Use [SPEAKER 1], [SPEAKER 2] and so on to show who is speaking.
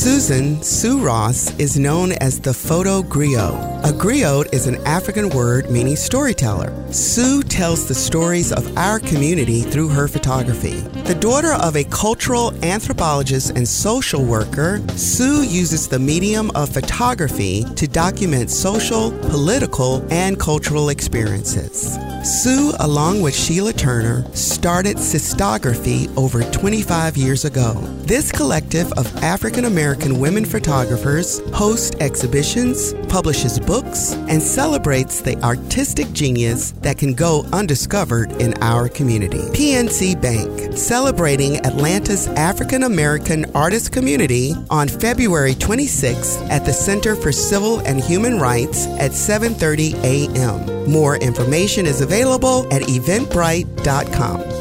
[SPEAKER 1] Susan Sue Ross is known as the photo griot. A griot is an African word meaning storyteller. Sue tells the stories of our community through her photography. The daughter of a cultural anthropologist and social worker, Sue uses the medium of photography to document social, political, and cultural experiences. Sue, along with Sheila Turner, started Sistography over 25 years ago. This collective of African American women photographers hosts exhibitions, publishes books, and celebrates the artistic genius that can go undiscovered in our community. PNC Bank, celebrating Atlanta's African American artist community on February 26th at the Center for Civil and Human Rights at 7:30 a.m. More information is available at eventbrite.com.